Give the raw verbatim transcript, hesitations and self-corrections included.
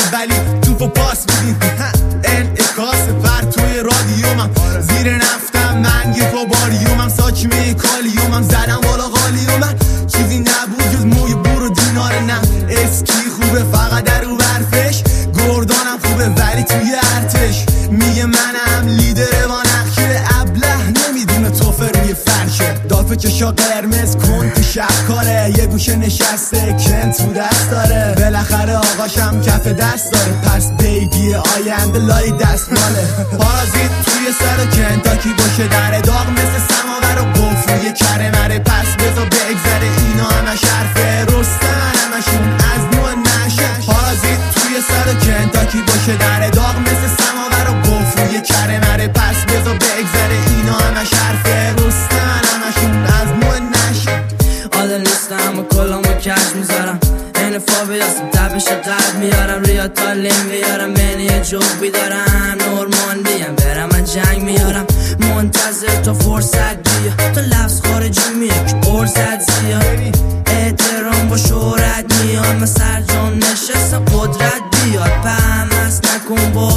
ولی توپو پاس میدیم. انعکاس پرتوی رادیومم، زیر نفتم من یه فاباریومم، ساچمه کالیومم، زدم بالا قالیومم. چیزی نبود جز موی بور و دینار نم. اسکی خوبه فقط در رو برفش، گردانم خوبه ولی توی ارتش. میگه منم لیدر با نقشه، ابله نمیدونه توفه روی فرشه. دافه چشا قرمز کن تو شبکاره، یه گوشه نشسته کن تو دست داره. بالاخره آقاشم کف دست داره، پس بیبی آینده لای دست ماله. پارازیت توی سر کنتاکی باشه، در داغ مثل سماور و گفروی کره مره. پس بزا بگذره اینا همش حرفه، رستن همشون از نوع نشه. پارازیت توی سر کنتاکی باشه، در داغ مثل سماور و گفروی کره مره. پس بزا بگذره اینا همش حرفه، رستن همشون از نوع نشه. آدم نیستم و کلامو کش میذارم، این فابی هستم تبش قلب میارم. ریا تالیم میارم بین یه جوک بیدارم. نورماندیم برم من جنگ میارم، منتظر تا فرصت بیا. تا لفظ خارجی میاد که ارزت زیاد، احترام با شهرت میاد. من سرجام نشستم قدرت بیاد، پهم هست نکن با